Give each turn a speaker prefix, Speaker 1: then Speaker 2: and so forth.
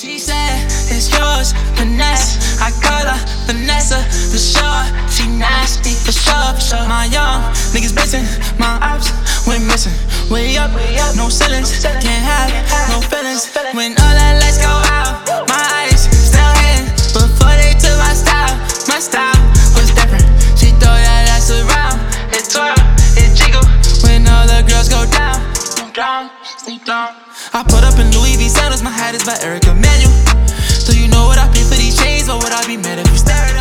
Speaker 1: She said, it's yours, finesse. I call her Vanessa, for sure. She nasty, for sure, for sure. My young niggas missing, my ops went missing. Way up, no ceilings, can't have no feelings. When all the lights go out, my eyes still hitting. Before they took my style was different. She throw that ass around, it twirl, it jiggle. When all the girls go down, I put up in Louis V sandals, my hat is by Eric Emanuel. So you know what I pay for these chains, or would I be mad if you stare?